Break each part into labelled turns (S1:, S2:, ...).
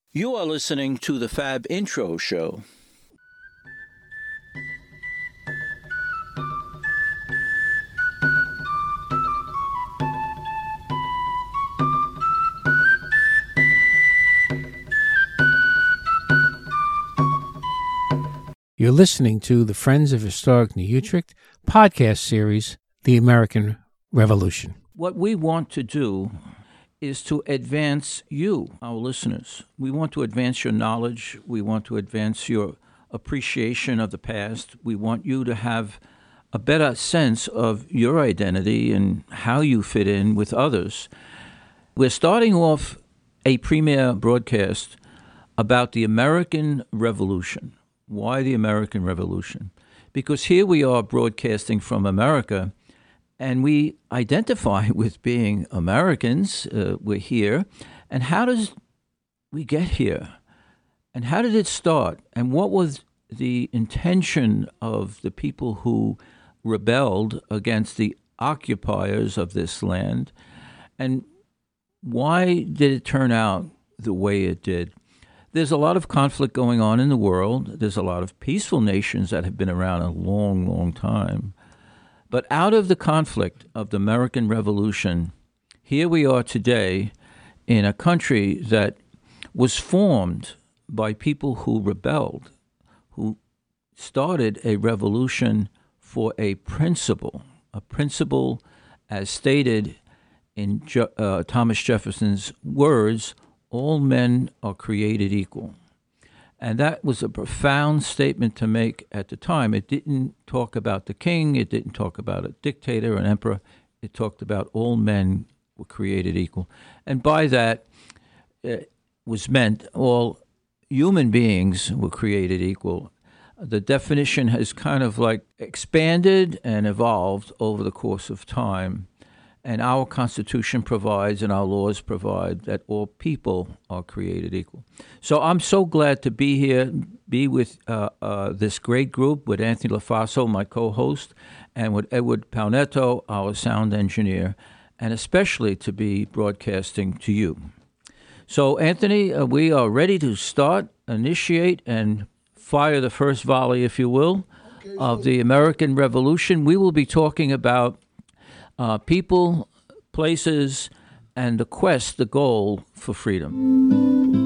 S1: You are listening to the Fab Intro Show.
S2: You're listening to the Friends of Historic New Utrecht podcast series, The American Revolution.
S1: What we want to do is to advance you, our listeners. We want to advance your knowledge. We want to advance your appreciation of the past. We want you to have a better sense of your identity and how you fit in with others. We're starting off a premiere broadcast about the American Revolution. Why the American Revolution? Because here we are broadcasting from America, and we identify with being Americans. We're here. And how does we get here? And how did it start? And what was the intention of the people who rebelled against the occupiers of this land? And why did it turn out the way it did? There's a lot of conflict going on in the world. There's a lot of peaceful nations that have been around a long, long time. But out of the conflict of the American Revolution, here we are today in a country that was formed by people who rebelled, who started a revolution for a principle as stated in Thomas Jefferson's words, all men are created equal. And that was a profound statement to make at the time. It didn't talk about the king. It didn't talk about a dictator, an emperor. It talked about all men were created equal. And by that, it was meant all human beings were created equal. The definition has kind of like expanded and evolved over the course of time. And our Constitution provides and our laws provide that all people are created equal. So I'm so glad to be here, be with this great group, with Anthony LaFaso, my co-host, and with Edward Paunetto, our sound engineer, and especially to be broadcasting to you. So, Anthony, we are ready to start, initiate, and fire the first volley, if you will, of the American Revolution. We will be talking about people, places, and the quest, the goal for freedom.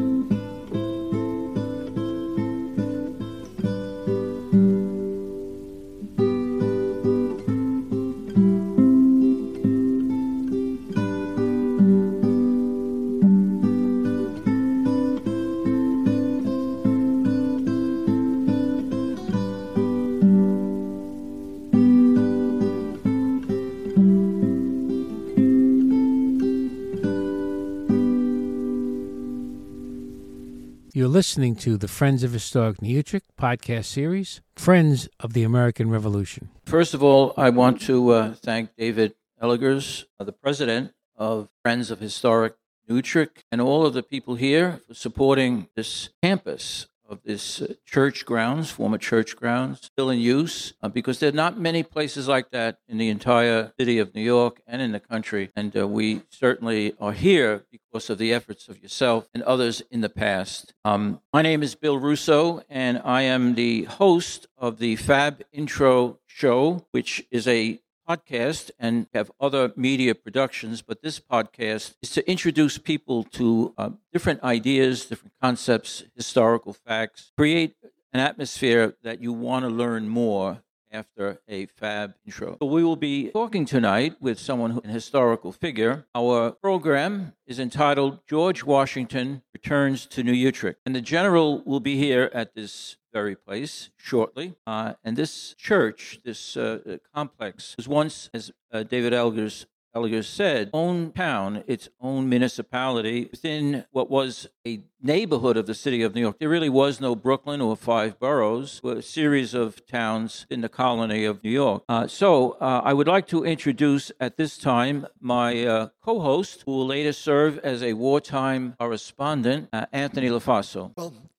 S2: You're listening to the Friends of Historic New Utrecht podcast series, Friends of the American Revolution.
S1: First of all, I want to thank David Eligers, the president of Friends of Historic New Utrecht, and all of the people here for supporting this campus of this church grounds, former church grounds, still in use, because there are not many places like that in the entire city of New York and in the country. And we certainly are here because of the efforts of yourself and others in the past. My name is Bill Russo, and I am the host of the Fab Intro Show, which is a podcast and have other media productions, but this podcast is to introduce people to different ideas, different concepts, historical facts, create an atmosphere that you want to learn more after a Fab Intro. So we will be talking tonight with someone who's an historical figure. Our program is entitled George Washington Returns to New Utrecht, and the general will be here at this very place shortly. And this church, this complex, was once, as David Eligers said, own town, its own municipality within what was a neighborhood of the city of New York. There really was no Brooklyn or five boroughs, a series of towns in the colony of New York. So I would like to introduce at this time my co-host, who will later serve as a wartime correspondent, Anthony LaFaso.
S3: Well,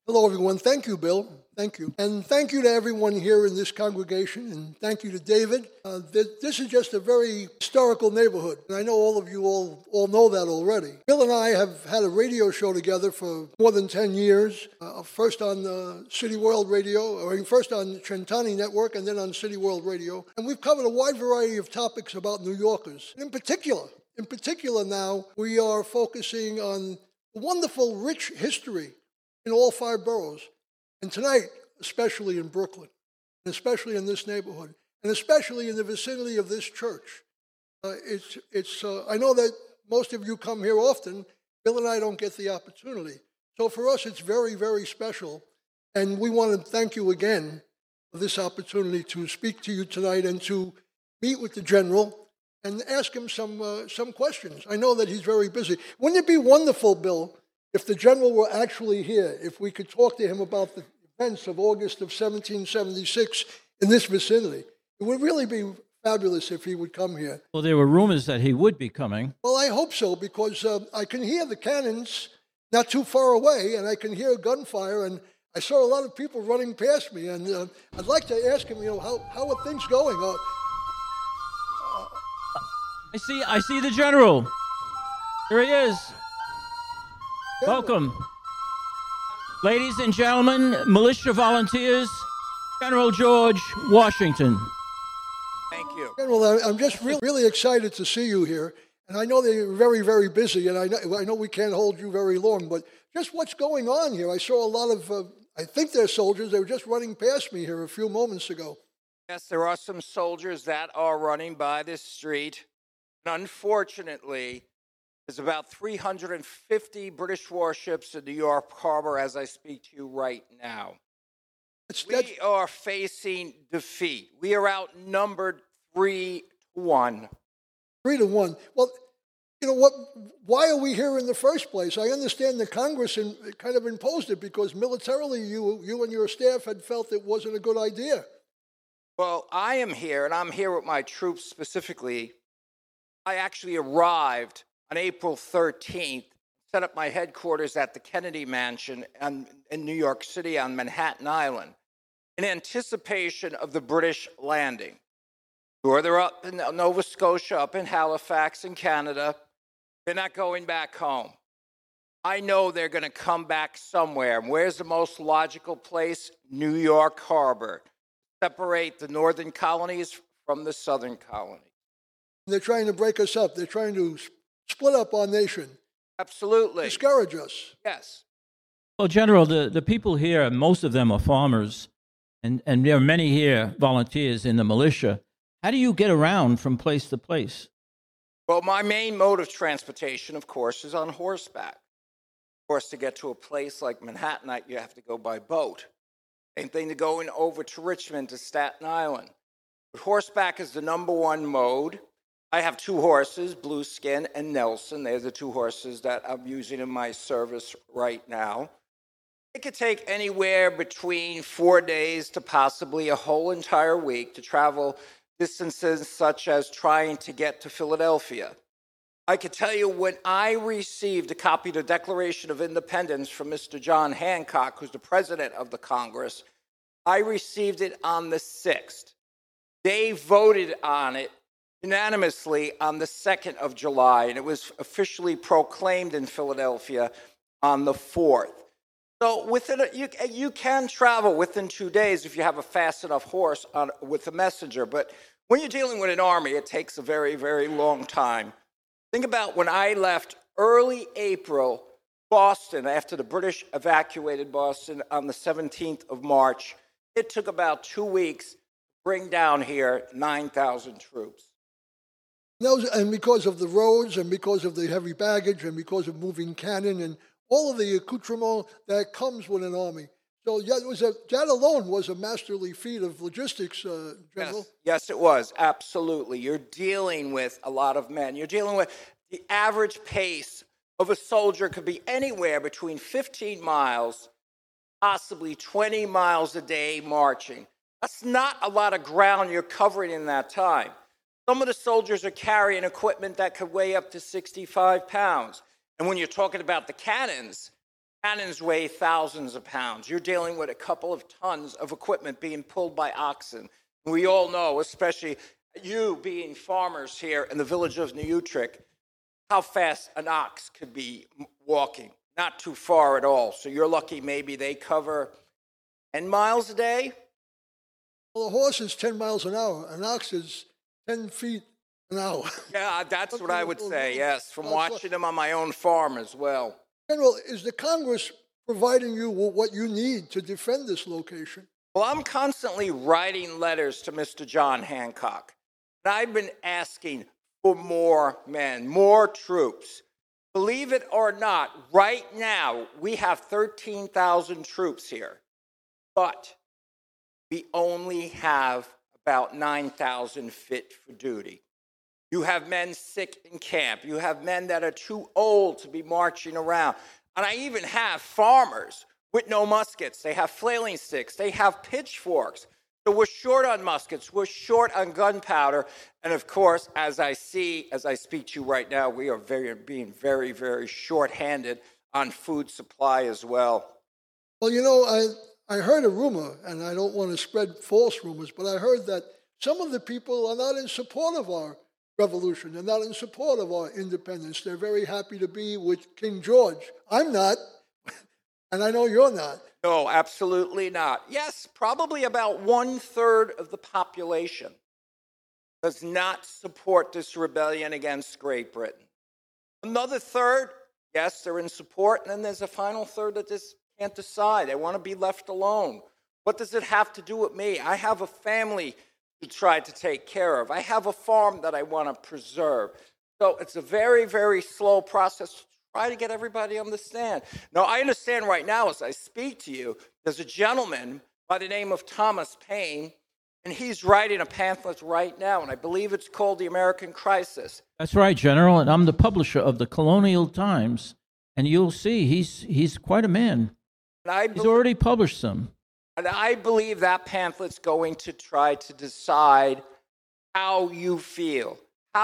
S3: Hello, everyone. Thank you, Bill. Thank you. And thank you to everyone here in this congregation, and thank you to David. This is just a very historical neighborhood, and I know all of you all know that already. Bill and I have had a radio show together for more than 10 years, first on City World Radio, first on Trentani Network, and then on City World Radio. And we've covered a wide variety of topics about New Yorkers. In particular now, we are focusing on the wonderful, rich history in all 5 boroughs, and tonight, especially in Brooklyn, and especially in this neighborhood, and especially in the vicinity of this church. I know that most of you come here often. Bill and I don't get the opportunity. So for us, it's very, very special, and we want to thank you again for this opportunity to speak to you tonight and to meet with the General and ask him some questions. I know that he's very busy. Wouldn't it be wonderful, Bill, if the General were actually here, if we could talk to him about the events of August of 1776 in this vicinity? It would really be fabulous if he would come here.
S1: Well, there were rumors that he would be coming.
S3: Well, I hope so, because I can hear the cannons not too far away, and I can hear gunfire, and I saw a lot of people running past me, and I'd like to ask him, how are things going?
S1: I see the General. Here he is. Welcome. Ladies and gentlemen, militia volunteers, General George Washington.
S4: Thank you.
S3: General, I'm just really excited to see you here. And I know that you're very, very busy, and I know we can't hold you very long, but just what's going on here? I saw a lot of, I think they're soldiers. They were just running past me here a few moments ago.
S4: Yes, there are some soldiers that are running by this street. And unfortunately, there's about 350 British warships in New York Harbor as I speak to you right now. We are facing defeat. We are outnumbered 3-1.
S3: 3-1. Well, you know what? Why are we here in the first place? I understand the Congress kind of imposed it because militarily you and your staff had felt it wasn't a good idea.
S4: Well, I am here, and I'm here with my troops specifically. I actually arrived on April 13th, set up my headquarters at the Kennedy Mansion in New York City on Manhattan Island in anticipation of the British landing. Sure, they're up in Nova Scotia, up in Halifax in Canada. They're not going back home. I know they're going to come back somewhere. Where's the most logical place? New York Harbor. Separate the northern colonies from the southern colonies.
S3: They're trying to break us up. They're trying to split up our nation.
S4: Absolutely.
S3: Discourage us.
S4: Yes.
S1: Well, General, the people here, most of them are farmers, and there are many here, volunteers in the militia. How do you get around from place to place?
S4: Well, my main mode of transportation, of course, is on horseback. Of course, to get to a place like Manhattan, you have to go by boat. Same thing to going over to Richmond, to Staten Island. But horseback is the number one mode. I have 2 horses, Blueskin and Nelson. They're the 2 horses that I'm using in my service right now. It could take anywhere between 4 days to possibly a whole entire week to travel distances such as trying to get to Philadelphia. I could tell you when I received a copy of the Declaration of Independence from Mr. John Hancock, who's the president of the Congress, I received it on the 6th. They voted on it unanimously on the 2nd of July, and it was officially proclaimed in Philadelphia on the 4th. So you can travel within 2 days if you have a fast enough horse with a messenger, but when you're dealing with an army, it takes a very, very long time. Think about when I left early April, Boston, after the British evacuated Boston on the 17th of March. It took about 2 weeks to bring down here 9,000 troops.
S3: And because of the roads, and because of the heavy baggage, and because of moving cannon, and all of the accoutrement that comes with an army. So that alone was a masterly feat of logistics, General.
S4: Yes, it was, absolutely. You're dealing with a lot of men. You're dealing with the average pace of a soldier could be anywhere between 15 miles, possibly 20 miles a day marching. That's not a lot of ground you're covering in that time. Some of the soldiers are carrying equipment that could weigh up to 65 pounds. And when you're talking about the cannons Cannons weigh thousands of pounds. You're dealing with a couple of tons of equipment being pulled by oxen. We all know, especially you being farmers here in the village of New Utrecht, how fast an ox could be walking. Not too far at all. So you're lucky maybe they cover 10 miles a day.
S3: Well, a horse is 10 miles an hour. An ox is 10 feet an hour.
S4: Yeah, that's what I would say, yes, from watching them on my own farm as well.
S3: General, is the Congress providing you with what you need to defend this location?
S4: Well, I'm constantly writing letters to Mr. John Hancock. And I've been asking for more men, more troops. Believe it or not, right now we have 13,000 troops here, but we only have about 9,000 fit for duty. You have men sick in camp. You have men that are too old to be marching around. And I even have farmers with no muskets. They have flailing sticks. They have pitchforks. So we're short on muskets. We're short on gunpowder. And of course, as I speak to you right now, we are being very, very short-handed on food supply as well.
S3: Well, you know, I heard a rumor, and I don't want to spread false rumors, but I heard that some of the people are not in support of our revolution. They're not in support of our independence. They're very happy to be with King George. I'm not, and I know you're not.
S4: No, absolutely not. Yes, probably about 1/3 of the population does not support this rebellion against Great Britain. Another third, yes, they're in support, and then there's a final third that just can't decide. They want to be left alone. What does it have to do with me? I have a family to try to take care of. I have a farm that I want to preserve. So it's a very, very slow process to try to get everybody to understand. Now, I understand right now as I speak to you, there's a gentleman by the name of Thomas Paine, and he's writing a pamphlet right now, and I believe it's called The American Crisis.
S1: That's right, General, and I'm the publisher of the Colonial Times, and you'll see he's quite a man. He's already published some.
S4: And I believe that pamphlet's going to try to decide how you feel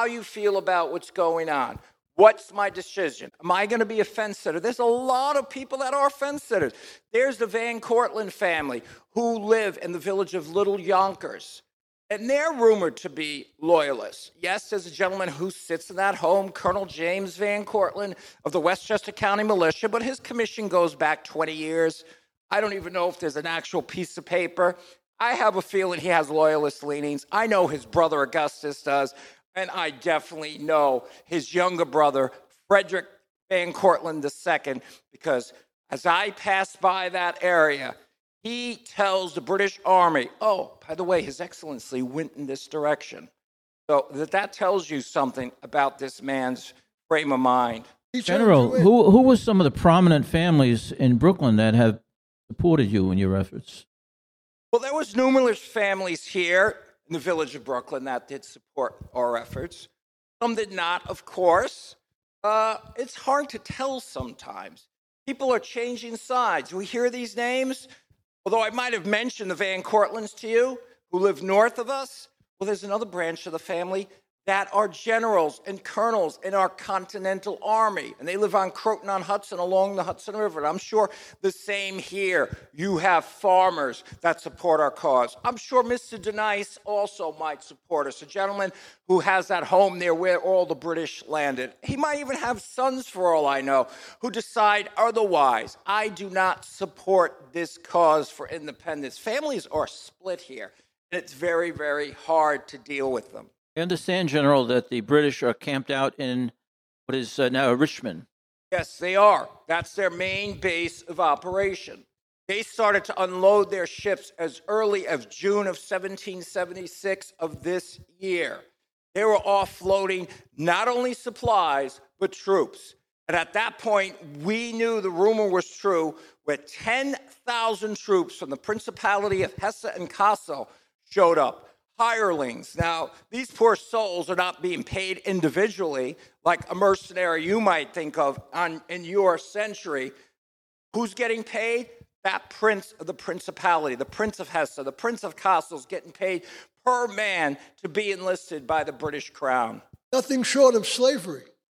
S4: about what's going on. What's my decision? Am I going to be a fence sitter? There's a lot of people that are fence sitters. There's the Van Cortlandt family who live in the village of Little Yonkers, and they're rumored to be loyalists. Yes, there's a gentleman who sits in that home, Colonel James Van Cortlandt of the Westchester County Militia, but his commission goes back 20 years. I don't even know if there's an actual piece of paper. I have a feeling he has loyalist leanings. I know his brother Augustus does, and I definitely know his younger brother, Frederick Van Cortlandt II, because as I pass by that area, he tells the British Army, oh, by the way, His Excellency went in this direction. So that tells you something about this man's frame of mind.
S1: General, who were some of the prominent families in Brooklyn that have supported you in your efforts?
S4: Well, there was numerous families here in the village of Brooklyn that did support our efforts. Some did not, of course. It's hard to tell sometimes. People are changing sides. We hear these names. Although I might have mentioned the Van Cortlandts to you, who live north of us, well, there's another branch of the family that are generals and colonels in our Continental Army, and they live on Croton-on-Hudson along the Hudson River. And I'm sure the same here. You have farmers that support our cause. I'm sure Mr. Denice also might support us, a gentleman who has that home there where all the British landed. He might even have sons, for all I know, who decide otherwise. I do not support this cause for independence. Families are split here, and it's very, very hard to deal with them.
S1: I understand, General, that the British are camped out in what is now Richmond.
S4: Yes, they are. That's their main base of operation. They started to unload their ships as early as June of 1776 of this year. They were offloading not only supplies, but troops. And at that point, we knew the rumor was true, where 10,000 troops from the Principality of Hesse and Kassel showed up. Hirelings. Now, these poor souls are not being paid individually like a mercenary you might think of in your century. Who's getting paid? That prince of the principality, the Prince of Hesse, the Prince of Kassel is getting paid per man to be enlisted by the British Crown.
S3: Nothing short of slavery.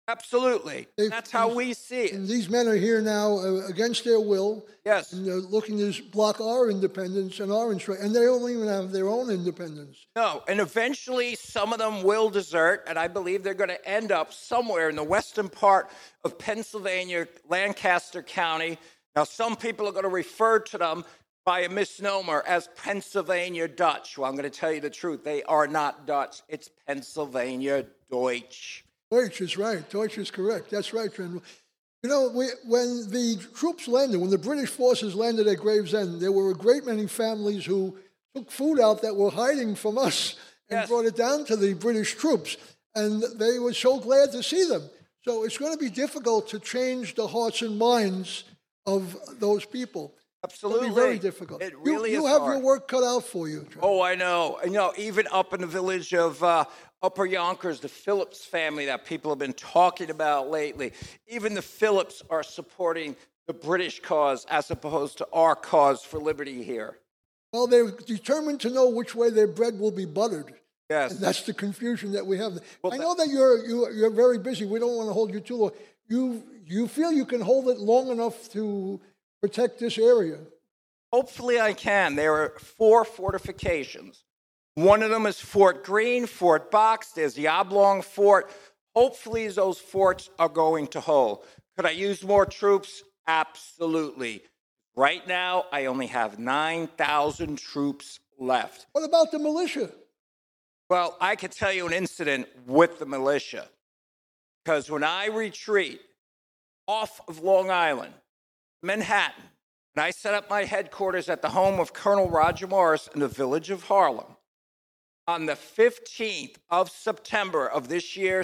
S4: Absolutely. That's how we see
S3: And
S4: it.
S3: these men are here now against their will.
S4: Yes.
S3: And they're looking to block our independence and our instruction. And they don't even have their own independence.
S4: No, and eventually some of them will desert, and I believe they're going to end up somewhere in the western part of Pennsylvania, Lancaster County. Now, some people are going to refer to them by a misnomer as Pennsylvania Dutch. Well, I'm going to tell you the truth. They are not Dutch. It's Pennsylvania Deutsch.
S3: Deutsch is right. Deutsch is correct. That's right, Trent. You know, when the troops landed, when the British forces landed at Gravesend, there were a great many families who took food out that were hiding from us and
S4: Yes.
S3: brought it down to the British troops. And they were so glad to see them. So it's going to be difficult to change the hearts and minds of those people.
S4: Absolutely.
S3: It'll be very difficult.
S4: It really
S3: you
S4: is
S3: have
S4: hard.
S3: your work cut out for you, Trent.
S4: Oh, I know. Even up in the village of Upper Yonkers, the Phillips family that people have been talking about lately, even the Phillips are supporting the British cause as opposed to our cause for liberty here.
S3: Well, they're determined to know which way their bread will be buttered.
S4: Yes.
S3: And that's the confusion that we have.
S4: Well,
S3: I know that you're very busy. We don't want to hold you too long. You feel you can hold it long enough to protect this area?
S4: Hopefully I can. There are 4 fortifications. One of them is Fort Greene, Fort Box. There's the Oblong Fort. Hopefully those forts are going to hold. Could I use more troops? Absolutely. Right now, I only have 9,000 troops left.
S3: What about the militia?
S4: Well, I could tell you an incident with the militia. Because when I retreat off of Long Island, Manhattan, and I set up my headquarters at the home of Colonel Roger Morris in the village of Harlem, on the 15th of September of this year,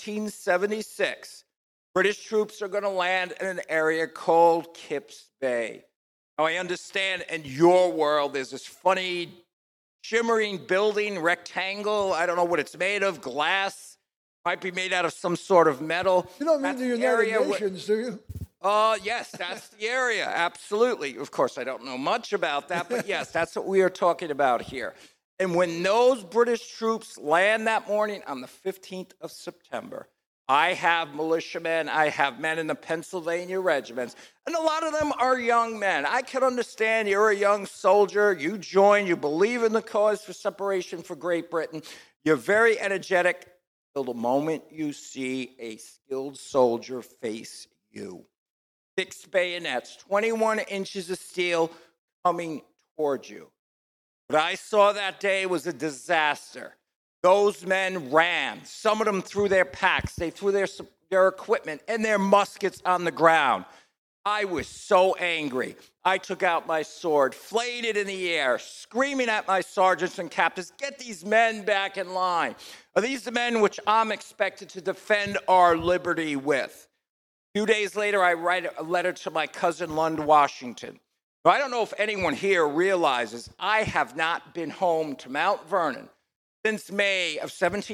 S4: 1776, British troops are going to land in an area called Kips Bay. Now, I understand in your world there's this funny shimmering building, rectangle. I don't know what it's made of, glass. Might be made out of some sort of metal.
S3: You don't mean
S4: That's
S3: the United
S4: area
S3: Nations, do you?
S4: Yes, that's the area. Absolutely. Of course, I don't know much about that, but yes, that's what we are talking about here. And when those British troops land that morning on the 15th of September, I have militiamen, I have men in the Pennsylvania regiments, and a lot of them are young men. I can understand you're a young soldier, you join, you believe in the cause for separation for Great Britain, you're very energetic till the moment you see a skilled soldier face you. 6 bayonets, 21 inches of steel coming towards you. What I saw that day was a disaster. Those men ran. Some of them threw their packs. They threw their equipment and their muskets on the ground. I was so angry. I took out my sword, flayed it in the air, screaming at my sergeants and captains, get these men back in line. Are these the men which I'm expected to defend our liberty with? A few days later, I write a letter to my cousin, Lund Washington. Now, I don't know if anyone here realizes I have not been home to Mount Vernon since May of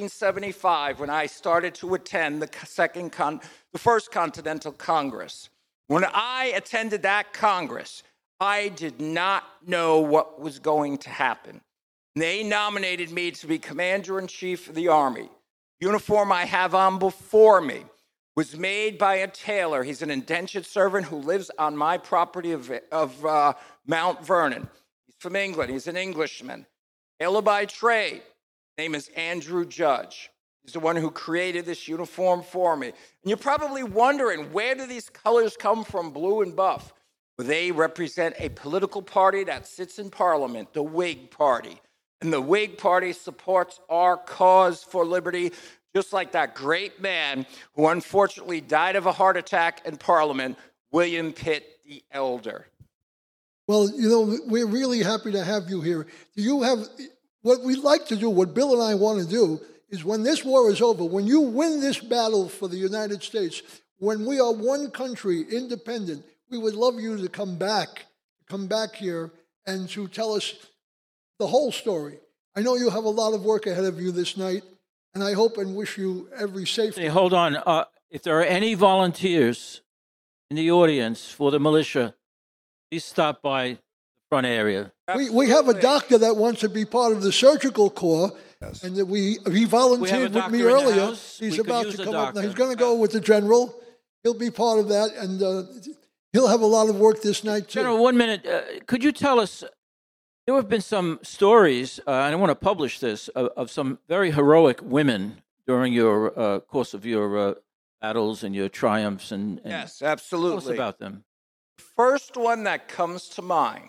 S4: 1775 when I started to attend the First Continental Congress. When I attended that Congress, I did not know what was going to happen. They nominated me to be Commander-in-Chief of the Army. The uniform I have on before me was made by a tailor. He's an indentured servant who lives on my property of Mount Vernon. He's from England. He's an Englishman. Tailor by trade. His name is Andrew Judge. He's the one who created this uniform for me. And you're probably wondering, where do these colors come from, blue and buff? Well, they represent a political party that sits in Parliament, the Whig Party. And the Whig Party supports our cause for liberty, just like that great man who unfortunately died of a heart attack in Parliament, William Pitt the Elder.
S3: Well, you know, we're really happy to have you here. Do you have, what we'd like to do, what Bill and I want to do, is when this war is over, when you win this battle for the United States, when we are one country, independent, we would love you to come back here and to tell us the whole story. I know you have a lot of work ahead of you this night, and I hope and wish you every safety.
S1: Hey, hold on. If there are any volunteers in the audience for the militia, please stop by the front area.
S3: We have a doctor that wants to be part of the surgical corps, And that he volunteered with me
S1: doctor in the
S3: earlier.
S1: house.
S3: He's
S1: We could
S3: about
S1: use
S3: to
S1: a
S3: come up now.
S1: doctor.
S3: He's going to go with the general. He'll be part of that, and he'll have a lot of work this night too.
S1: General, 1 minute. Could you tell us? There have been some stories, and I want to publish this, of some very heroic women during your course of your battles and your triumphs. And
S4: Yes,
S1: tell us
S4: absolutely.
S1: about them.
S4: First one that comes to mind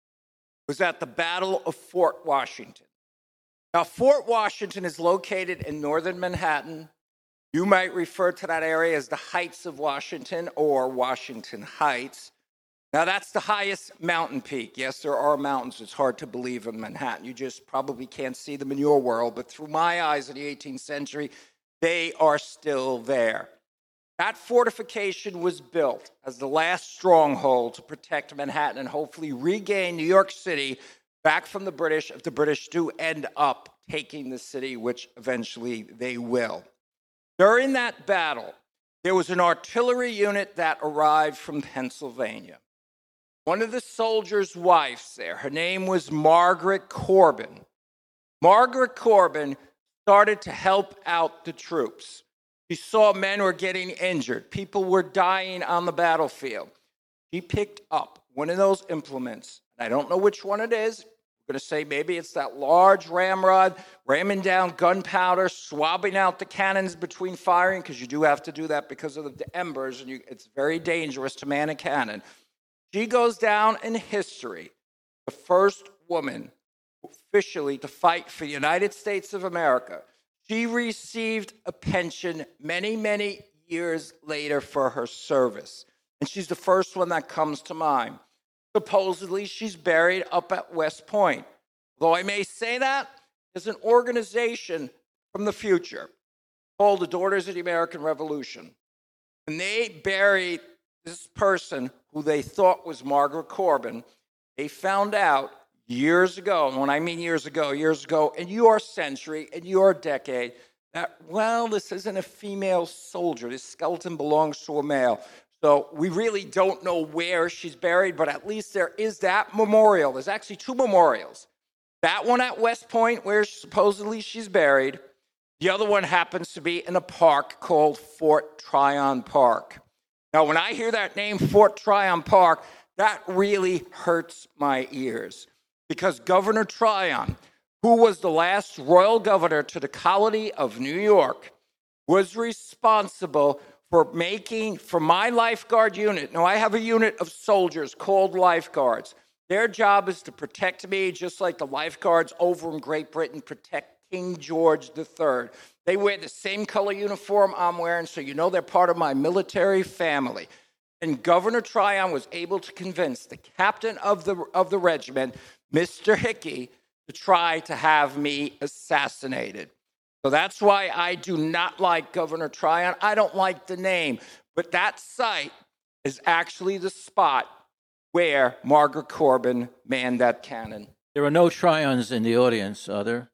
S4: was at the Battle of Fort Washington. Now, Fort Washington is located in northern Manhattan. You might refer to that area as the Heights of Washington or Washington Heights. Now, that's the highest mountain peak. Yes, there are mountains. It's hard to believe in Manhattan. You just probably can't see them in your world. But through my eyes in the 18th century, they are still there. That fortification was built as the last stronghold to protect Manhattan and hopefully regain New York City back from the British if the British do end up taking the city, which eventually they will. During that battle, there was an artillery unit that arrived from Pennsylvania. One of the soldiers' wives there, her name was Margaret Corbin. Margaret Corbin started to help out the troops. She saw men were getting injured. People were dying on the battlefield. She picked up one of those implements. I don't know which one it is. I'm going to say maybe it's that large ramrod, ramming down gunpowder, swabbing out the cannons between firing, because you do have to do that because of the embers, and it's very dangerous to man a cannon. She goes down in history, the first woman officially to fight for the United States of America. She received a pension many, many years later for her service. And she's the first one that comes to mind. Supposedly, she's buried up at West Point. Though I may say that, there's an organization from the future called the Daughters of the American Revolution. And they buried this person who they thought was Margaret Corbin. They found out years ago, and when I mean years ago, in your century, in your decade, that, well, this isn't a female soldier. This skeleton belongs to a male. So we really don't know where she's buried, but at least there is that memorial. There's actually two memorials. That one at West Point, where supposedly she's buried. The other one happens to be in a park called Fort Tryon Park. Now, when I hear that name, Fort Tryon Park, that really hurts my ears. Because Governor Tryon, who was the last royal governor to the colony of New York, was responsible for making, for my lifeguard unit. Now, I have a unit of soldiers called lifeguards. Their job is to protect me, just like the lifeguards over in Great Britain protect King George III. They wear the same color uniform I'm wearing, so you know they're part of my military family. And Governor Tryon was able to convince the captain of the regiment, Mr. Hickey, to try to have me assassinated. So that's why I do not like Governor Tryon. I don't like the name. But that site is actually the spot where Margaret Corbin manned that cannon.
S1: There are no Tryons in the audience, are there?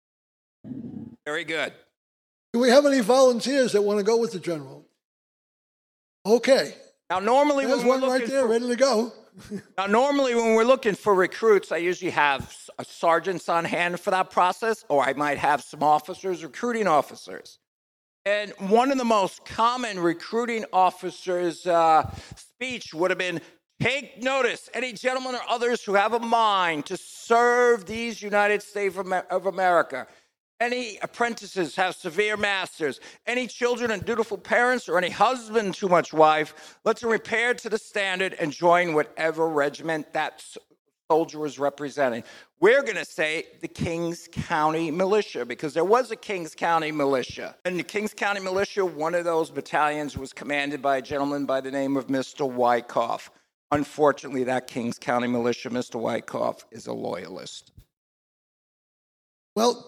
S4: Very good.
S3: Do we have any volunteers that want to go with the general? Okay.
S4: Now, normally
S3: There's
S4: when we're
S3: one right
S4: looking
S3: there,
S4: for,
S3: ready to go.
S4: normally when we're looking for recruits, I usually have sergeants on hand for that process, or I might have some officers, recruiting officers. And one of the most common recruiting officers' speech would have been, take notice, any gentlemen or others who have a mind to serve these United States of America. Any apprentices have severe masters. Any children and dutiful parents, or any husband too much wife, let's repair to the standard and join whatever regiment that soldier was representing. We're going to say the Kings County Militia, because there was a Kings County Militia. And the Kings County Militia, one of those battalions was commanded by a gentleman by the name of Mr. Wyckoff. Unfortunately, that Kings County Militia, Mr. Wyckoff, is a loyalist.
S3: Well,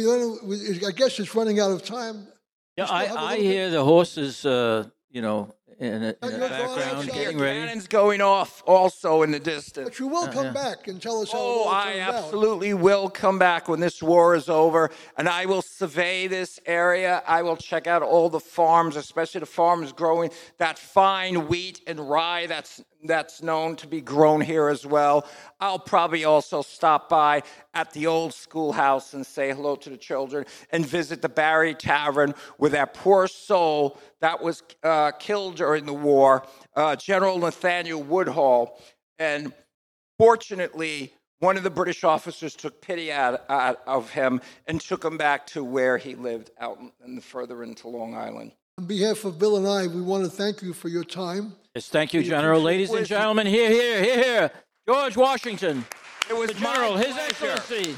S3: I guess it's running out of time.
S1: Yeah, I hear the horses, in the
S3: You're going
S1: background,
S3: outside.
S1: getting ready.
S4: Cannon's going off also in the distance.
S3: But you will come back and tell us how it
S4: Oh,
S3: all
S4: I
S3: turned out.
S4: absolutely will come back when this war is over, and I will survey this area. I will check out all the farms, especially the farms growing that fine wheat and rye that's known to be grown here as well. I'll probably also stop by at the old schoolhouse and say hello to the children and visit the Barry Tavern with that poor soul that was killed during the war, General Nathaniel Woodhull. And fortunately, one of the British officers took pity out of him and took him back to where he lived out further into Long Island.
S3: On behalf of Bill and I, we want to thank you for your time.
S1: Yes, thank you, General. Ladies and gentlemen, here, George Washington,
S4: It was
S1: the General,
S4: my
S1: His
S4: pleasure.
S1: Excellency.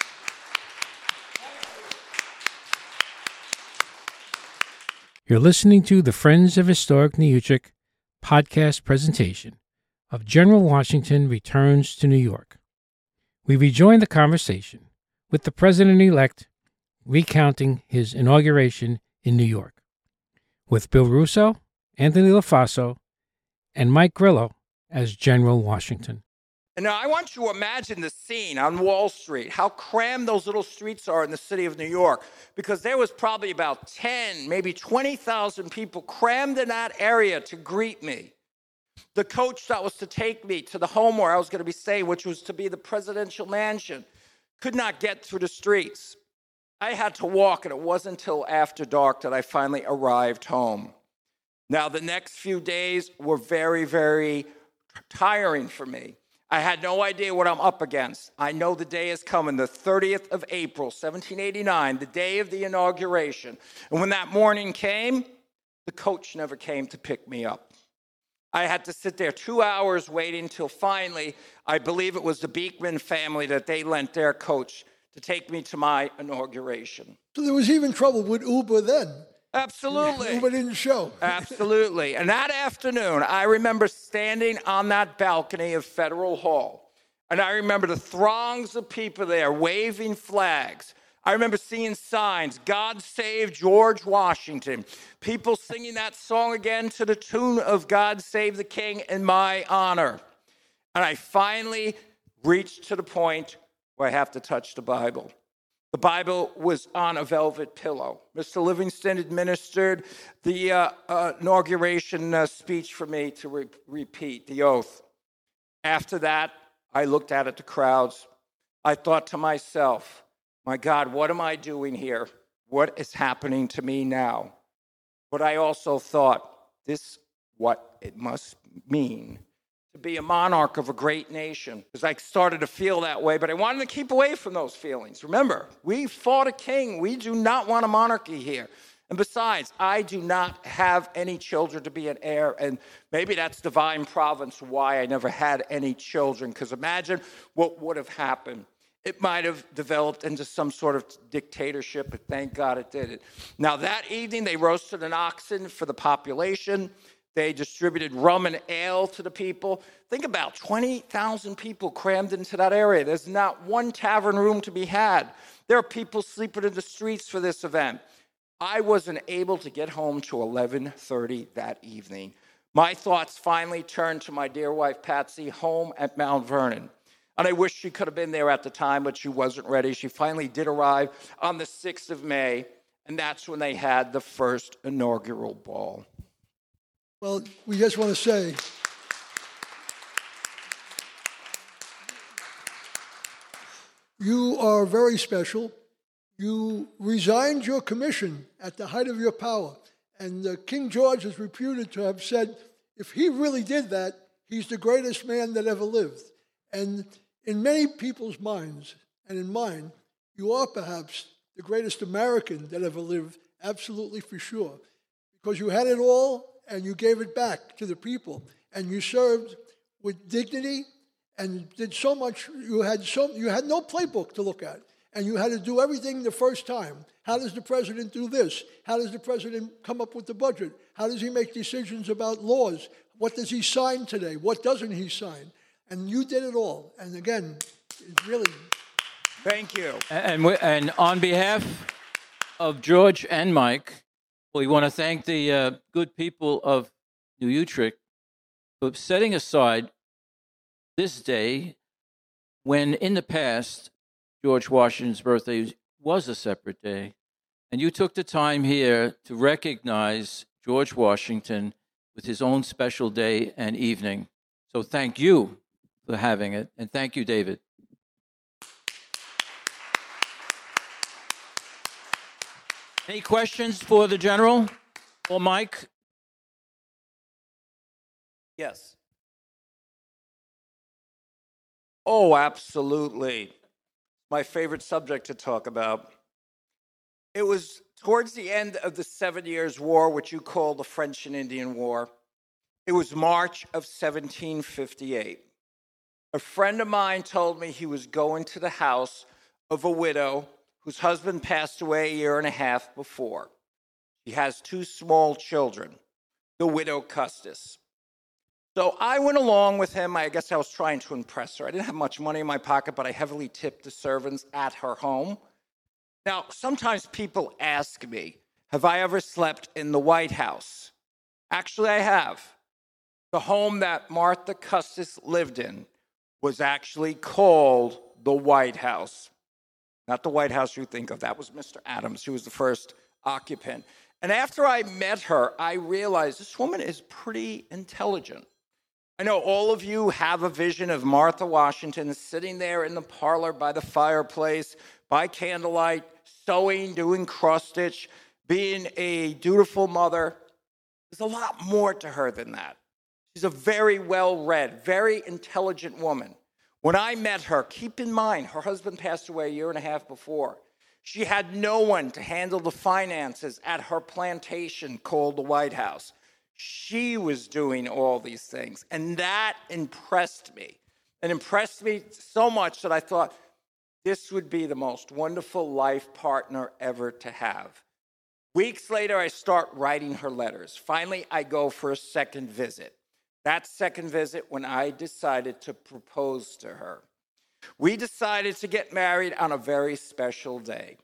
S2: You're listening to the Friends of Historic Nieuwchik podcast presentation of General Washington Returns to New York. We rejoin the conversation with the President-elect recounting his inauguration in New York, with Bill Russo, Anthony LaFaso, and Mike Grillo as General Washington.
S4: And now I want you to imagine the scene on Wall Street, how crammed those little streets are in the city of New York, because there was probably about 10, maybe 20,000 people crammed in that area to greet me. The coach that was to take me to the home where I was going to be staying, which was to be the presidential mansion, could not get through the streets. I had to walk, and it wasn't until after dark that I finally arrived home. Now, the next few days were very, very tiring for me. I had no idea what I'm up against. I know the day is coming, the 30th of April, 1789, the day of the inauguration. And when that morning came, the coach never came to pick me up. I had to sit there 2 hours waiting till finally, I believe it was the Beekman family that they lent their coach to take me to my inauguration.
S3: So there was even trouble with Uber then.
S4: Absolutely.
S3: Uber didn't show.
S4: Absolutely. And that afternoon, I remember standing on that balcony of Federal Hall. And I remember the throngs of people there waving flags. I remember seeing signs, God Save George Washington. People singing that song again to the tune of God Save the King in my honor. And I finally reached to the point where I have to touch the Bible. The Bible was on a velvet pillow. Mr. Livingston administered the inauguration speech for me to repeat the oath. After that, I looked out at the crowds. I thought to myself, my God, what am I doing here? What is happening to me now? But I also thought, this is what it must mean to be a monarch of a great nation. Because I started to feel that way, but I wanted to keep away from those feelings. Remember, we fought a king. We do not want a monarchy here. And besides, I do not have any children to be an heir, and maybe that's divine providence why I never had any children, because imagine what would have happened. It might have developed into some sort of dictatorship, but thank God it didn't. Now, that evening, they roasted an oxen for the population. They distributed rum and ale to the people. Think about 20,000 people crammed into that area. There's not one tavern room to be had. There are people sleeping in the streets for this event. I wasn't able to get home till 11:30 that evening. My thoughts finally turned to my dear wife, Patsy, home at Mount Vernon. And I wish she could have been there at the time, but she wasn't ready. She finally did arrive on the 6th of May, and that's when they had the first inaugural ball.
S3: Well, we just want to say, you are very special. You resigned your commission at the height of your power. And King George is reputed to have said, if he really did that, he's the greatest man that ever lived. And in many people's minds, and in mine, you are perhaps the greatest American that ever lived, absolutely for sure. Because you had it all, and you gave it back to the people. And you served with dignity and did so much. You had no playbook to look at. And you had to do everything the first time. How does the president do this? How does the president come up with the budget? How does he make decisions about laws? What does he sign today? What doesn't he sign? And you did it all. And again, it's really...
S4: Thank you.
S1: And on behalf of George and Mike, we want to thank the good people of New Utrecht, for setting aside this day when in the past George Washington's birthday was a separate day. And you took the time here to recognize George Washington with his own special day and evening. So thank you for having it. And thank you, David. Any questions for the General or Mike?
S4: Yes. Oh, absolutely. My favorite subject to talk about. It was towards the end of the 7 Years' War, which you call the French and Indian War. It was March of 1758. A friend of mine told me he was going to the house of a widow whose husband passed away a year and a half before. She has 2 small children, the widow Custis. So I went along with him. I guess I was trying to impress her. I didn't have much money in my pocket, but I heavily tipped the servants at her home. Now, sometimes people ask me, have I ever slept in the White House? Actually, I have. The home that Martha Custis lived in was actually called the White House. Not the White House you think of. That was Mr. Adams. He was the first occupant. And after I met her, I realized this woman is pretty intelligent. I know all of you have a vision of Martha Washington sitting there in the parlor by the fireplace, by candlelight, sewing, doing cross-stitch, being a dutiful mother. There's a lot more to her than that. She's a very well-read, very intelligent woman. When I met her, keep in mind, her husband passed away a year and a half before. She had no one to handle the finances at her plantation called the White House. She was doing all these things, and that impressed me. It impressed me so much that I thought this would be the most wonderful life partner ever to have. Weeks later, I start writing her letters. Finally, I go for a second visit. That second visit when I decided to propose to her. We decided to get married on a very special day.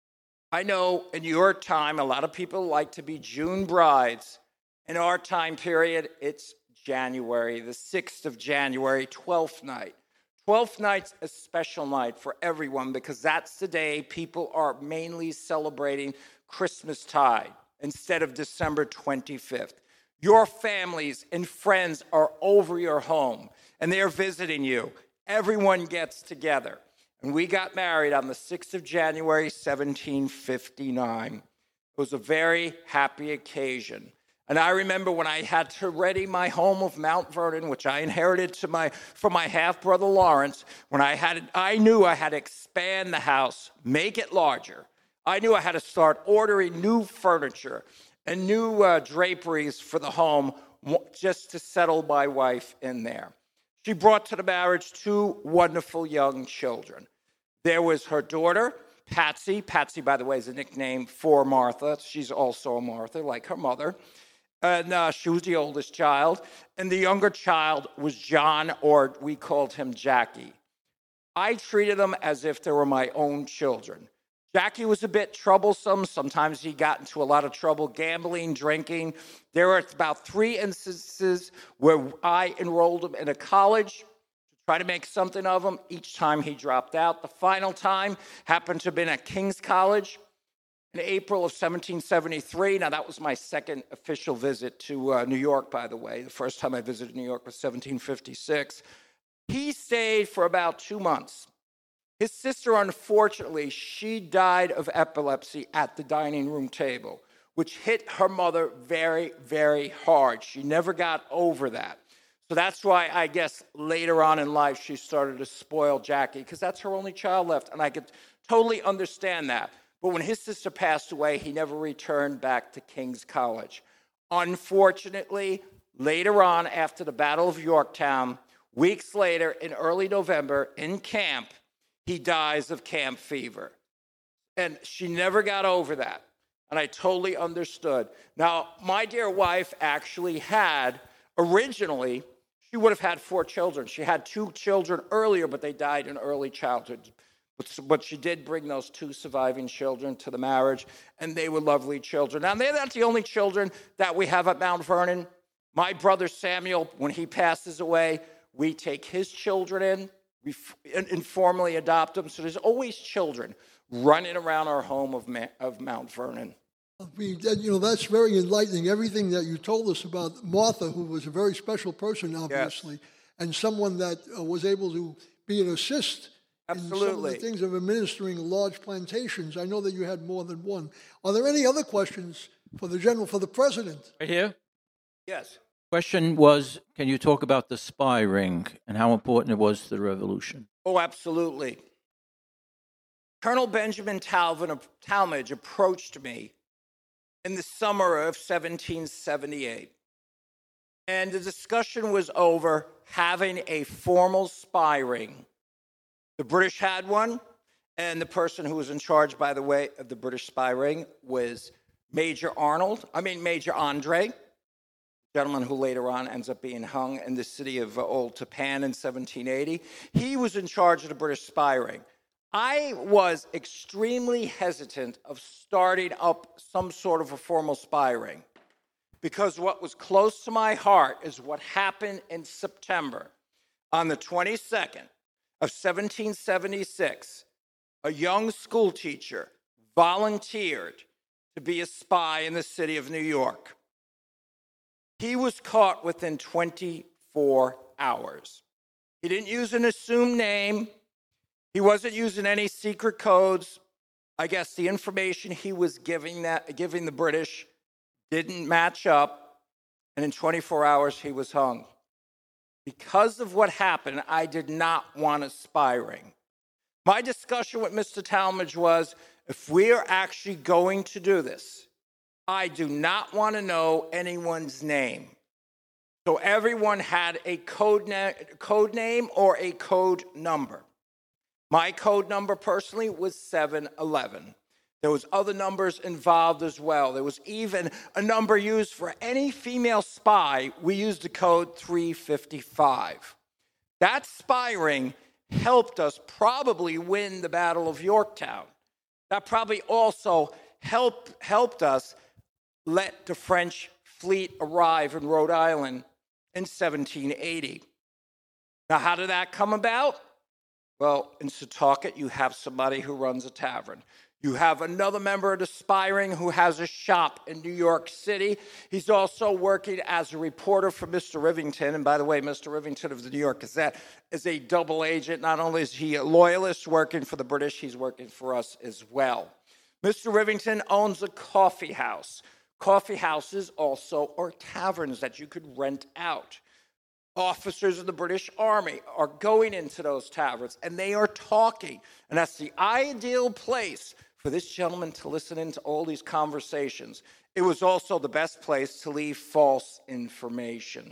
S4: I know in your time, a lot of people like to be June brides. In our time period, it's January, the 6th of January, 12th night. 12th night's a special night for everyone because that's the day people are mainly celebrating Christmastide instead of December 25th. Your families and friends are over your home, and they're visiting you. Everyone gets together. And we got married on the 6th of January, 1759. It was a very happy occasion. And I remember when I had to ready my home of Mount Vernon, which I inherited from my half-brother Lawrence, when I knew I had to expand the house, make it larger. I knew I had to start ordering new furniture and new draperies for the home just to settle my wife in there. She brought to the marriage 2 wonderful young children. There was her daughter, Patsy. Patsy, by the way, is a nickname for Martha. She's also a Martha, like her mother. And she was the oldest child. And the younger child was John, or we called him Jackie. I treated them as if they were my own children. Jackie was a bit troublesome. Sometimes he got into a lot of trouble gambling, drinking. There were about 3 instances where I enrolled him in a college to try to make something of him. Each time he dropped out. The final time happened to have been at King's College in April of 1773. Now, that was my second official visit to New York, by the way. The first time I visited New York was 1756. He stayed for about 2 months. His sister, unfortunately, she died of epilepsy at the dining room table, which hit her mother very, very hard. She never got over that. So that's why I guess later on in life she started to spoil Jackie, because that's her only child left, and I could totally understand that. But when his sister passed away, he never returned back to King's College. Unfortunately, later on, after the Battle of Yorktown, weeks later, in early November, in camp, he dies of camp fever. And she never got over that. And I totally understood. Now, my dear wife actually had, originally, she would have had 4 children. She had 2 children earlier, but they died in early childhood. But she did bring those 2 surviving children to the marriage, and they were lovely children. Now, they're not the only children that we have at Mount Vernon. My brother Samuel, when he passes away, we take his children in, we informally adopt them. So there's always children running around our home of Mount Vernon.
S3: That's very enlightening. Everything that you told us about Martha, who was a very special person, obviously,
S4: Yes.
S3: and someone that was able to be an assist in some of
S4: Absolutely.
S3: the things of administering large plantations. I know that you had more than one. Are there any other questions for the president?
S1: Right here.
S4: Yes.
S1: Question was, can you talk about the spy ring and how important it was to the revolution?
S4: Oh, absolutely. Colonel Benjamin Talmadge approached me in the summer of 1778. And the discussion was over having a formal spy ring. The British had one, and the person who was in charge, by the way, of the British spy ring was Major Andre, gentleman who later on ends up being hung in the city of Old Tappan in 1780. He was in charge of the British spy ring. I was extremely hesitant of starting up some sort of a formal spy ring because what was close to my heart is what happened in September. On the 22nd of 1776, a young school teacher volunteered to be a spy in the city of New York. He was caught within 24 hours. He didn't use an assumed name. He wasn't using any secret codes. I guess the information he was giving the British didn't match up, and in 24 hours he was hung. Because of what happened, I did not want a spy ring. My discussion with Mr. Talmadge was, if we are actually going to do this, I do not want to know anyone's name. So everyone had a code name or a code number. My code number personally was 711. There was other numbers involved as well. There was even a number used for any female spy. We used the code 355. That spy ring helped us probably win the Battle of Yorktown. That probably also helped us let the French fleet arrive in Rhode Island in 1780. Now, how did that come about? Well, in Setauket, you have somebody who runs a tavern. You have another member of the spy ring who has a shop in New York City. He's also working as a reporter for Mr. Rivington. And by the way, Mr. Rivington of the New York Gazette is a double agent. Not only is he a loyalist working for the British, he's working for us as well. Mr. Rivington owns a coffee house. Coffee houses also are taverns that you could rent out. Officers of the British Army are going into those taverns, and they are talking. And that's the ideal place for this gentleman to listen into all these conversations. It was also the best place to leave false information.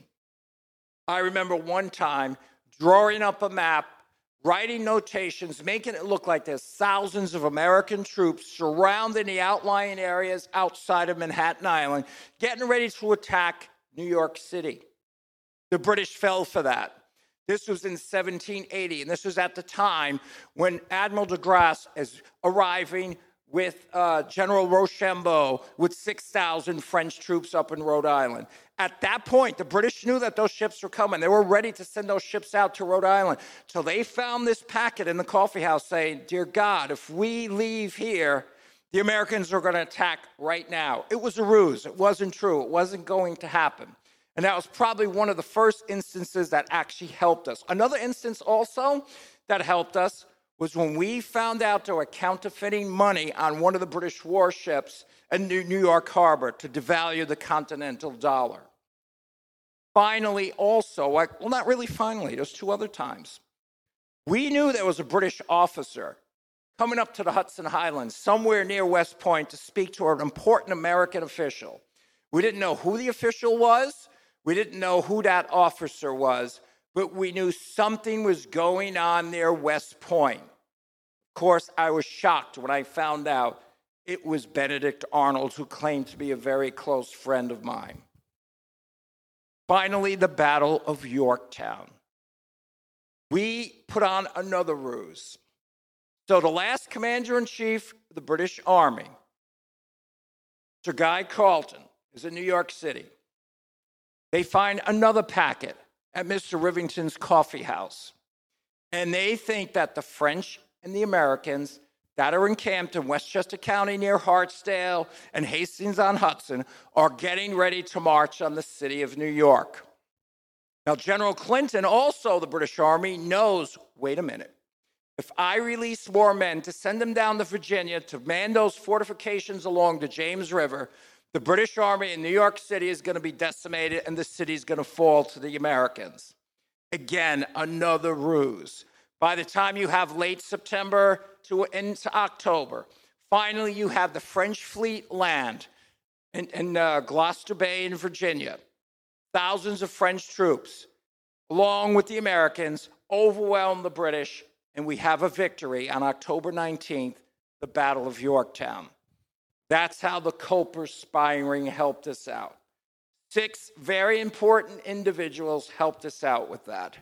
S4: I remember one time drawing up a map, writing notations, making it look like there's thousands of American troops surrounding the outlying areas outside of Manhattan Island, getting ready to attack New York City. The British fell for that. This was in 1780, and this was at the time when Admiral de Grasse is arriving with General Rochambeau with 6,000 French troops up in Rhode Island. At that point, the British knew that those ships were coming. They were ready to send those ships out to Rhode Island. So they found this packet in the coffee house saying, "Dear God, if we leave here, the Americans are going to attack right now." It was a ruse. It wasn't true. It wasn't going to happen. And that was probably one of the first instances that actually helped us. Another instance also that helped us was when we found out there were counterfeiting money on one of the British warships in New York Harbor to devalue the continental dollar. Finally, also, well, not really finally, there's two other times. We knew there was a British officer coming up to the Hudson Highlands, somewhere near West Point, to speak to an important American official. We didn't know who the official was. We didn't know who that officer was, but we knew something was going on near West Point. Of course, I was shocked when I found out it was Benedict Arnold, who claimed to be a very close friend of mine. Finally, the Battle of Yorktown. We put on another ruse. So the last commander-in-chief of the British Army, Sir Guy Carleton, is in New York City. They find another packet at Mr. Rivington's coffee house. And they think that the French and the Americans that are encamped in Westchester County near Hartsdale and Hastings-on-Hudson are getting ready to march on the city of New York. Now, General Clinton, also the British Army, knows, wait a minute, if I release more men to send them down to Virginia to man those fortifications along the James River, the British Army in New York City is going to be decimated and the city is going to fall to the Americans. Again, another ruse. By the time you have late September to into October, finally you have the French fleet land in Gloucester Bay in Virginia. Thousands of French troops, along with the Americans, overwhelm the British, and we have a victory on October 19th, the Battle of Yorktown. That's how the Culper spy ring helped us out. 6 very important individuals helped us out with that.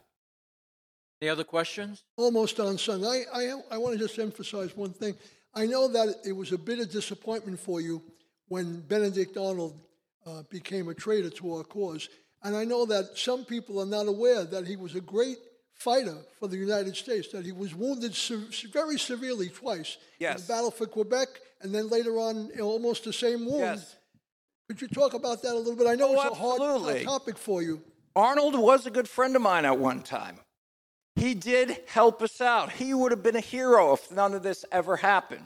S1: Any other questions?
S3: Almost on son. I want to just emphasize one thing. I know that it was a bit of disappointment for you when Benedict Arnold became a traitor to our cause. And I know that some people are not aware that he was a great fighter for the United States, that he was wounded very severely twice.
S4: Yes.
S3: In the battle for Quebec, and then later on, almost the same wound.
S4: Yes.
S3: Could you talk about that a little bit? I know it's a
S4: absolutely.
S3: hard topic for you.
S4: Arnold was a good friend of mine at one time. He did help us out. He would have been a hero if none of this ever happened.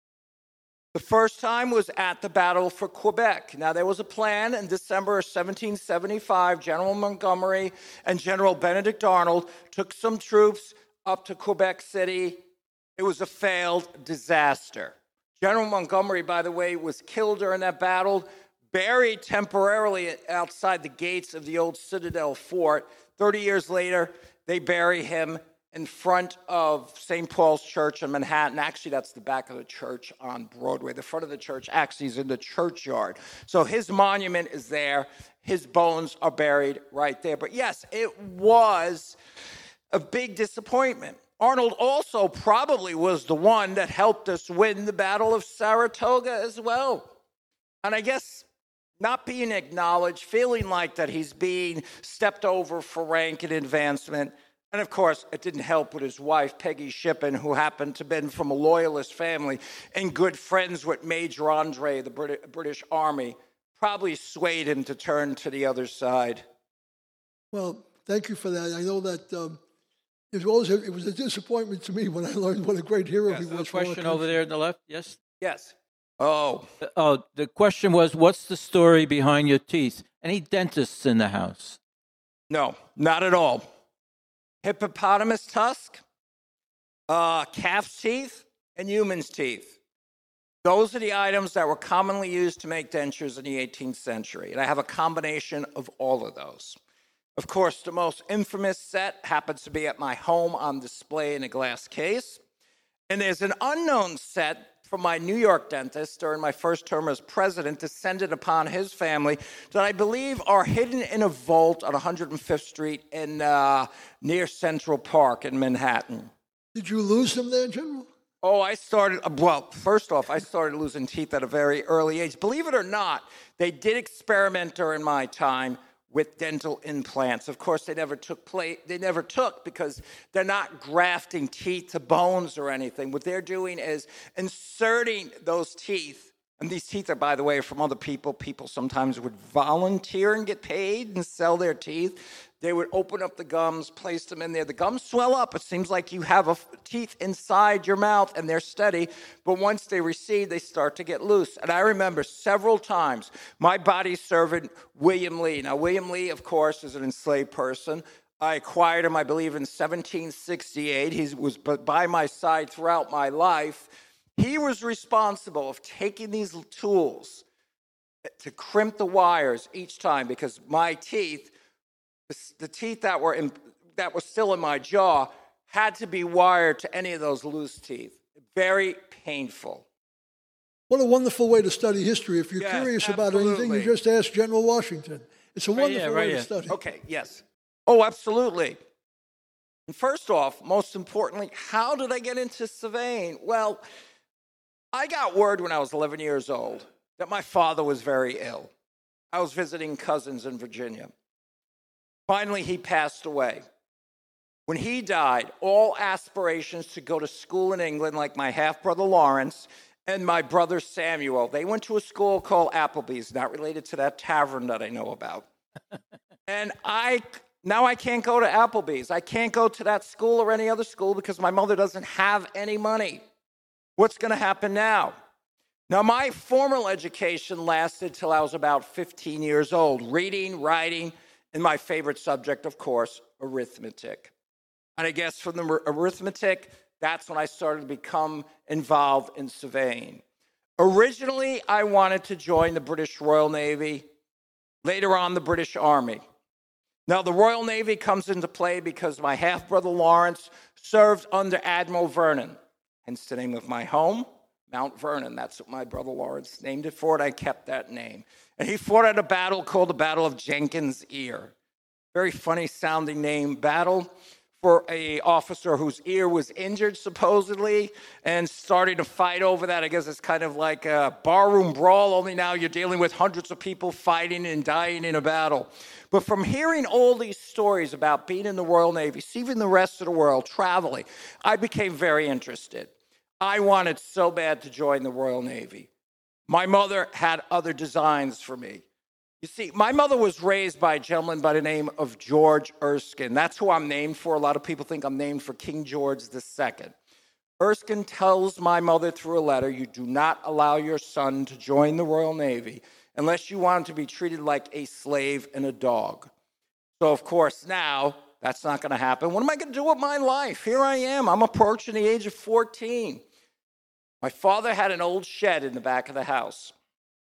S4: The first time was at the Battle for Quebec. Now, there was a plan in December of 1775. General Montgomery and General Benedict Arnold took some troops up to Quebec City. It was a failed disaster. General Montgomery, by the way, was killed during that battle, buried temporarily outside the gates of the old Citadel Fort. 30 years later, they bury him in front of St. Paul's Church in Manhattan. Actually, that's the back of the church on Broadway. The front of the church actually is in the churchyard. So his monument is there. His bones are buried right there. But yes, it was a big disappointment. Arnold also probably was the one that helped us win the Battle of Saratoga as well. And I guess not being acknowledged, feeling like that he's being stepped over for rank and advancement. And of course, it didn't help with his wife, Peggy Shippen, who happened to have been from a loyalist family and good friends with Major Andre, the British Army, probably swayed him to turn to the other side.
S3: Well, thank you for that. I know that it was a disappointment to me when I learned what a great hero he was.
S1: A question over there on the left, yes?
S4: Yes. Oh,
S1: the question was, what's the story behind your teeth? Any dentists in the house?
S4: no, not at all. Hippopotamus tusk, calf's teeth, and human's teeth. Those are the items that were commonly used to make dentures in the 18th century. And I have a combination of all of those. Of course, the most infamous set happens to be at my home on display in a glass case. And there's an unknown set from my New York dentist during my first term as president, descended upon his family, that I believe are hidden in a vault on 105th Street in near Central Park in Manhattan.
S3: Did you lose them there, General?
S4: Oh, first off, I started losing teeth at a very early age. Believe it or not, they did experiment during my time with dental implants. Of course, they never took because they're not grafting teeth to bones or anything. What they're doing is inserting those teeth, and these teeth are, by the way, from other people. People sometimes would volunteer and get paid and sell their teeth. They would open up the gums, place them in there. The gums swell up. It seems like you have teeth inside your mouth, and they're steady. But once they recede, they start to get loose. And I remember several times my body servant, William Lee. Now, William Lee, of course, is an enslaved person. I acquired him, I believe, in 1768. He was by my side throughout my life. He was responsible of taking these tools to crimp the wires each time, because my teeth, the teeth that were still in my jaw, had to be wired to any of those loose teeth. Very painful.
S3: What a wonderful way to study history. If you're curious about anything, you just ask General Washington. It's a wonderful way to study.
S4: Okay, yes. Oh, absolutely. And first off, most importantly, how did I get into surveying? Well, I got word when I was 11 years old that my father was very ill. I was visiting cousins in Virginia. Finally, he passed away. When he died, all aspirations to go to school in England, like my half-brother Lawrence and my brother Samuel, they went to a school called Applebee's, not related to that tavern that I know about. And now I can't go to Applebee's. I can't go to that school or any other school because my mother doesn't have any money. What's going to happen now? Now, my formal education lasted till I was about 15 years old, reading, writing, and my favorite subject, of course, arithmetic. And I guess from the arithmetic, that's when I started to become involved in surveying. Originally, I wanted to join the British Royal Navy, later on the British Army. Now, the Royal Navy comes into play because my half-brother Lawrence served under Admiral Vernon, hence the name of my home, Mount Vernon. That's what my brother Lawrence named it for, and I kept that name. And he fought at a battle called the Battle of Jenkins' Ear. Very funny-sounding name, battle for an officer whose ear was injured, supposedly, and starting to fight over that. I guess it's kind of like a barroom brawl, only now you're dealing with hundreds of people fighting and dying in a battle. But from hearing all these stories about being in the Royal Navy, seeing the rest of the world, traveling, I became very interested. I wanted so bad to join the Royal Navy. My mother had other designs for me. You see, my mother was raised by a gentleman by the name of George Erskine. That's who I'm named for. A lot of people think I'm named for King George II. Erskine tells my mother through a letter, you do not allow your son to join the Royal Navy unless you want him to be treated like a slave and a dog. So, of course, now that's not going to happen. What am I going to do with my life? Here I am. I'm approaching the age of 14. My father had an old shed in the back of the house.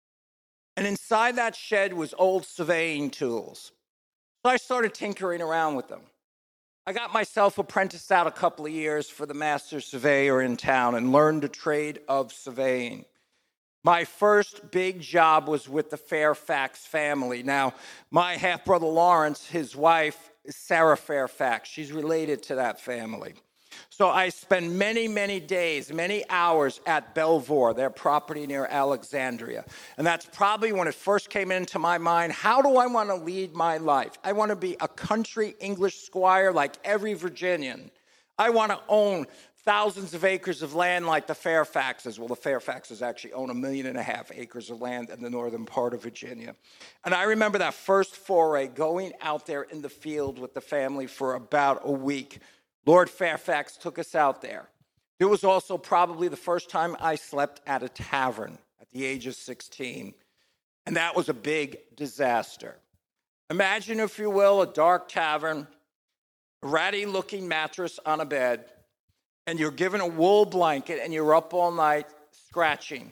S4: And inside that shed was old surveying tools. So I started tinkering around with them. I got myself apprenticed out a couple of years for the master surveyor in town and learned the trade of surveying. My first big job was with the Fairfax family. Now, my half-brother Lawrence, his wife is Sarah Fairfax. She's related to that family. So I spent many, many days, many hours at Belvoir, their property near Alexandria. And that's probably when it first came into my mind, how do I want to lead my life? I want to be a country English squire like every Virginian. I want to own thousands of acres of land like the Fairfaxes. Well, the Fairfaxes actually own 1.5 million acres of land in the northern part of Virginia. And I remember that first foray, going out there in the field with the family for about a week. Lord Fairfax took us out there. It was also probably the first time I slept at a tavern at the age of 16. And that was a big disaster. Imagine, if you will, a dark tavern, a ratty-looking mattress on a bed, and you're given a wool blanket and you're up all night scratching.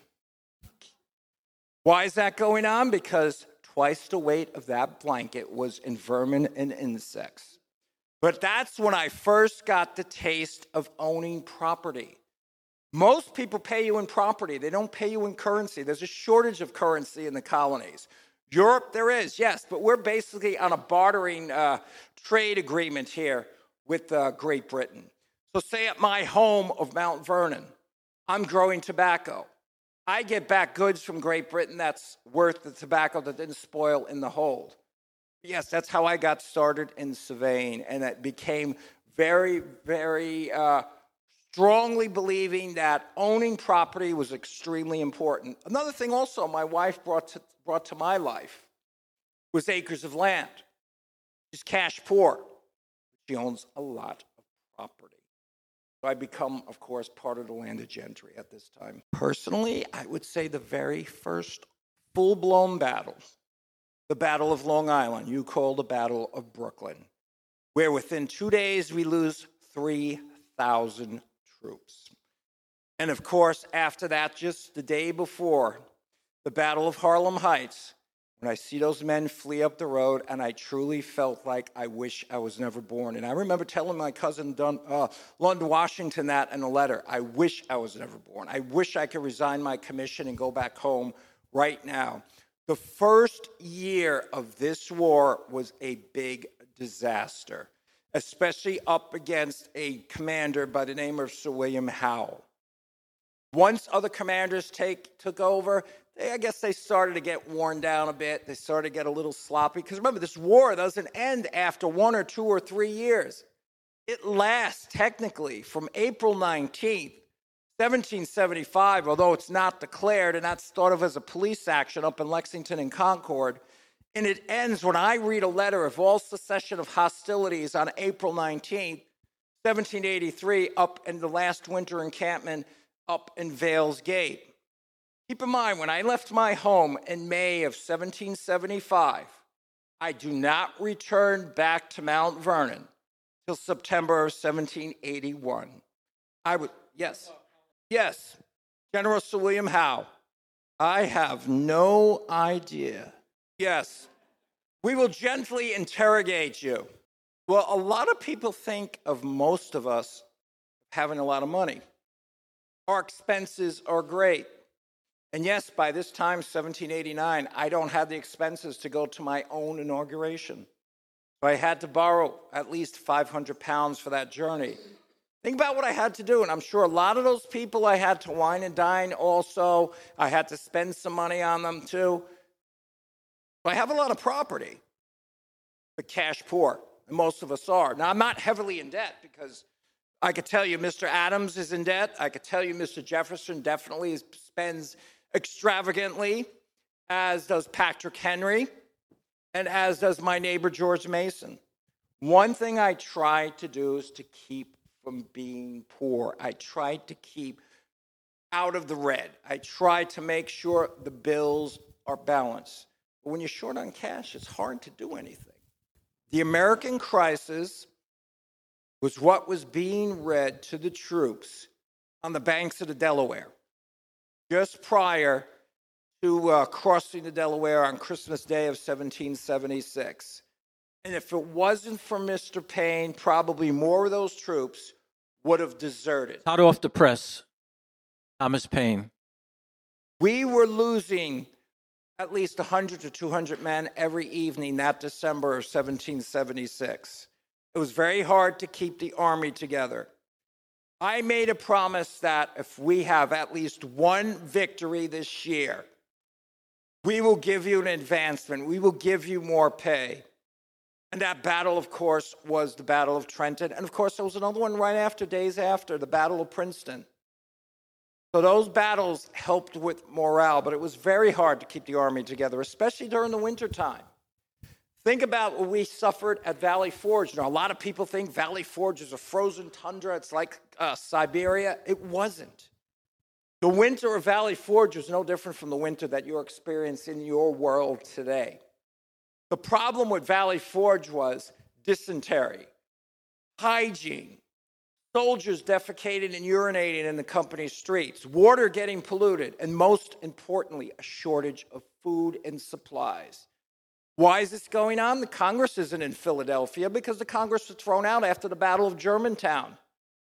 S4: Why is that going on? Because twice the weight of that blanket was in vermin and insects. But that's when I first got the taste of owning property. Most people pay you in property. They don't pay you in currency. There's a shortage of currency in the colonies. Europe, there is, yes, but we're basically on a bartering trade agreement here with Great Britain. So say at my home of Mount Vernon, I'm growing tobacco. I get back goods from Great Britain that's worth the tobacco that didn't spoil in the hold. Yes, that's how I got started in surveying, and it became very, very strongly believing that owning property was extremely important. Another thing also my wife brought to my life was acres of land. She's cash poor. She owns a lot of property. So I become, of course, part of the landed gentry at this time. Personally, I would say the very first full-blown battle, the Battle of Long Island, you call the Battle of Brooklyn, where within 2 days we lose 3,000 troops. And of course, after that, just the day before, the Battle of Harlem Heights, when I see those men flee up the road, and I truly felt like I wish I was never born. And I remember telling my cousin Lund Washington that in a letter. I wish I was never born. I wish I could resign my commission and go back home right now. The first year of this war was a big disaster, especially up against a commander by the name of Sir William Howe. Once other commanders took over, I guess they started to get worn down a bit. They started to get a little sloppy. Because remember, this war doesn't end after 1 or 2 or 3 years. It lasts technically from April 19th, 1775, although it's not declared, and that's thought of as a police action up in Lexington and Concord. And it ends when I read a letter of all cessation of hostilities on April 19th, 1783, up in the last winter encampment up in Vales Gate. Keep in mind, when I left my home in May of 1775, I do not return back to Mount Vernon till September of 1781. Yes, General Sir William Howe. I have no idea. Yes, we will gently interrogate you. Well, a lot of people think of most of us having a lot of money. Our expenses are great. And yes, by this time, 1789, I don't have the expenses to go to my own inauguration. So I had to borrow at least 500 pounds for that journey. Think about what I had to do, and I'm sure a lot of those people I had to wine and dine also. I had to spend some money on them too. I have a lot of property, but cash poor, and most of us are. Now, I'm not heavily in debt because I could tell you Mr. Adams is in debt. I could tell you Mr. Jefferson definitely spends extravagantly, as does Patrick Henry, and as does my neighbor George Mason. One thing I try to do is to keep from being poor. I try to keep out of the red. I try to make sure the bills are balanced. But when you're short on cash, it's hard to do anything. The American crisis was what was being read to the troops on the banks of the Delaware just prior to crossing the Delaware on Christmas Day of 1776. And if it wasn't for Mr. Paine, probably more of those troops would have deserted.
S1: Hot off the press, Thomas Paine.
S4: We were losing at least 100 to 200 men every evening that December of 1776. It was very hard to keep the army together. I made a promise that if we have at least one victory this year, we will give you an advancement. We will give you more pay. And that battle, of course, was the Battle of Trenton. And, of course, there was another one right after, days after, the Battle of Princeton. So those battles helped with morale, but it was very hard to keep the army together, especially during the wintertime. Think about what we suffered at Valley Forge. You know, a lot of people think Valley Forge is a frozen tundra. It's like Siberia. It wasn't. The winter of Valley Forge was no different from the winter that you're experiencing in your world today. The problem with Valley Forge was dysentery, hygiene, soldiers defecating and urinating in the company streets, water getting polluted, and most importantly, a shortage of food and supplies. Why is this going on? The Congress isn't in Philadelphia because the Congress was thrown out after the Battle of Germantown.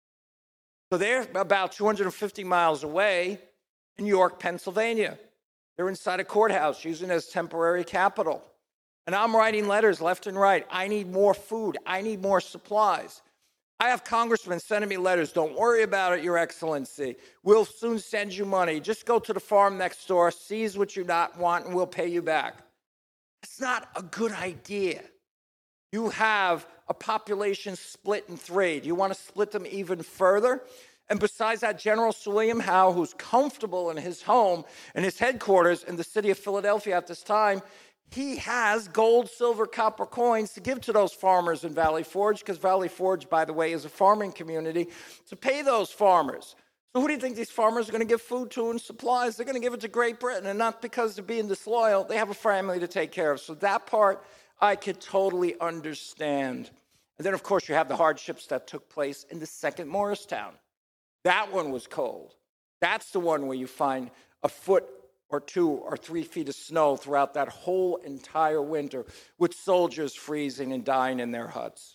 S4: So they're about 250 miles away in York, Pennsylvania. They're inside a courthouse using it as temporary capital. And I'm writing letters left and right. I need more food. I need more supplies. I have congressmen sending me letters. Don't worry about it, Your Excellency. We'll soon send you money. Just go to the farm next door, seize what you not want, and we'll pay you back. It's not a good idea. You have a population split in three. Do you want to split them even further? And besides that, General Sir William Howe, who's comfortable in his home and his headquarters in the city of Philadelphia at this time, he has gold, silver, copper coins to give to those farmers in Valley Forge, because Valley Forge, by the way, is a farming community, to pay those farmers. So who do you think these farmers are going to give food to and supplies? They're going to give it to Great Britain, and not because they're being disloyal. They have a family to take care of. So that part I could totally understand. And then, of course, you have the hardships that took place in the second Morristown. That one was cold. That's the one where you find a foot or 2 or 3 feet of snow throughout that whole entire winter, with soldiers freezing and dying in their huts.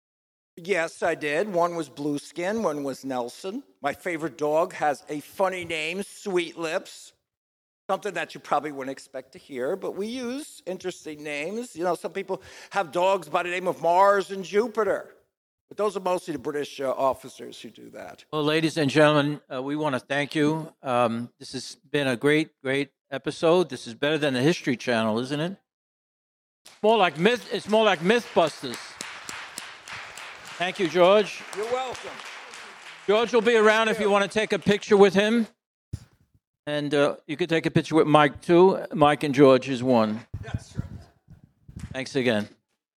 S4: Yes, I did. One was Blueskin, one was Nelson. My favorite dog has a funny name, Sweet Lips, something that you probably wouldn't expect to hear, but we use interesting names. You know, some people have dogs by the name of Mars and Jupiter, but those are mostly the British officers who do that.
S1: Well, ladies and gentlemen, we want to thank you. This has been a great episode. This is better than the History Channel, isn't it? It's more like Mythbusters. Thank you, George.
S4: You're welcome.
S1: George will be around if you want to take a picture with him. And you could take a picture with Mike, too. Mike and George is one.
S4: That's right.
S1: Thanks again.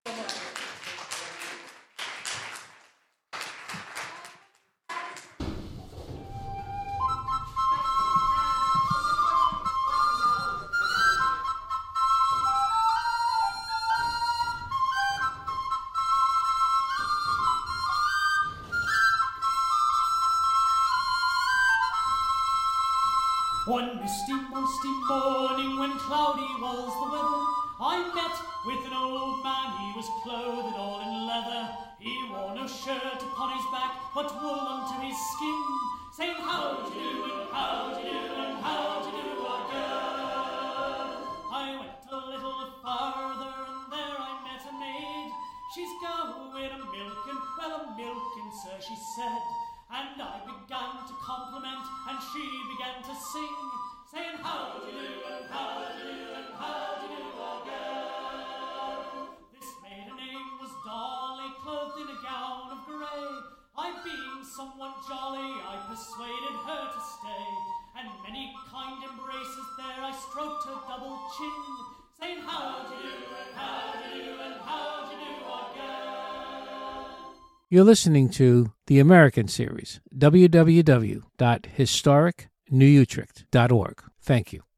S5: One misty morning when cloudy was the weather, I met with an old man, he was clothed all in leather. He wore no shirt upon his back, but wool unto his skin, saying, how do you do, and how do you do, and how do you do, our girl? I went a little farther, and there I met a maid. She's going a-milking, well a-milking, sir, she said. And I began to compliment, and she began to sing, saying, how do you do, and how do you do, and how do you do, our girl? This maiden name was Dolly, clothed in a gown of grey. I being somewhat jolly, I persuaded her to stay, and many kind embraces there I stroked her double chin, saying, how do you do, and how do you do, and how do you do, our girl?
S2: You're listening to the American Series, www.historicnewutrecht.org. Thank you.